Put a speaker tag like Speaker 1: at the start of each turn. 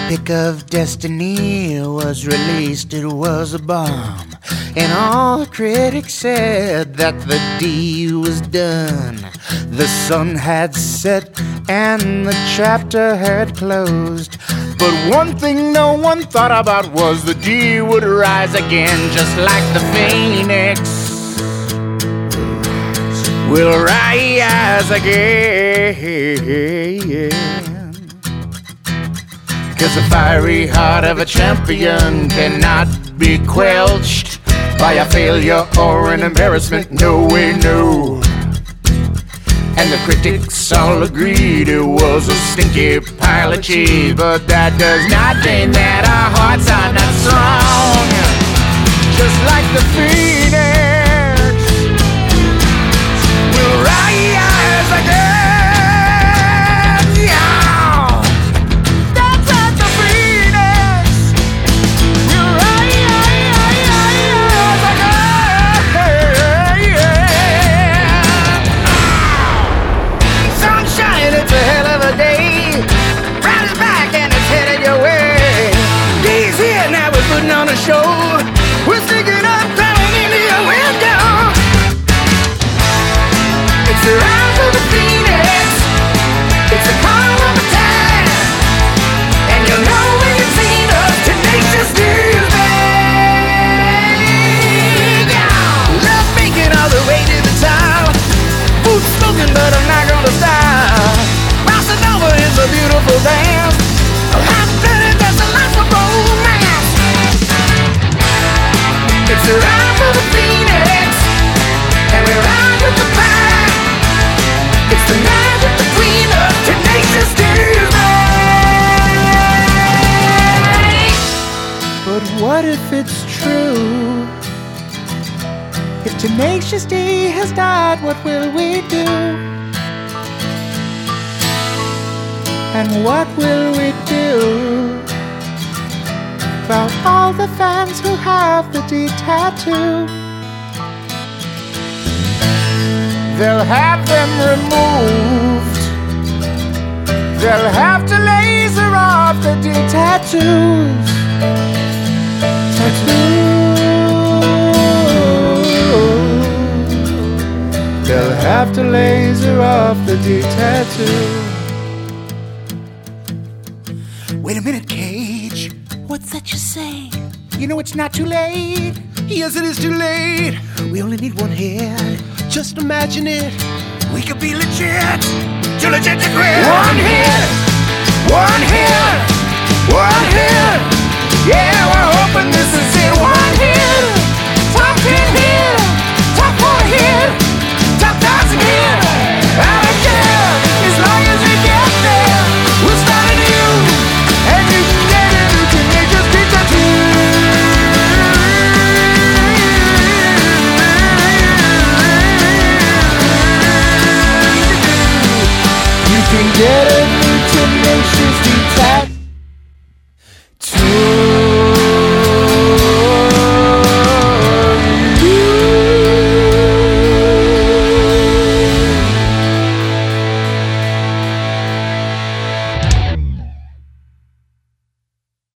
Speaker 1: Pick of Destiny was released, it was a bomb. And all the critics said that the D was done. The sun had set and the chapter had closed. But one thing no one thought about was the D would rise again, just like the phoenix will rise again. 'Cause the fiery heart of a champion cannot be quenched by a failure or an embarrassment, no way, no. And the critics all agreed it was a stinky pile of cheese, but that does not mean that our hearts are not strong. Just like the phoenix will rise again. On a show, we're sticking up down into your window. It's the rise of the phoenix, it's the call of the time, and you'll know when you've seen us. Tenacious Tuesday. Love making all the way to the top. Food smoking, but I'm not gonna stop. Bouncing over is a beautiful dance. I'm better, that's a life of romance. It's the rise of the phoenix, and we ride with the pack. It's the magic between us, Tenacious Tuesday. But what if it's true? If Tenacious D has died, what will we do? And what will we do about all the fans who have the D tattoo? They'll have them removed. They'll have to laser off the D tattoos. They'll have to laser off the D tattoo. Wait a minute, Cage. What's that you say? You know it's not too late. Yes, it is too late. We only need one hit. Just imagine it. We could be legit. Too legit to quit. One hit. One hit.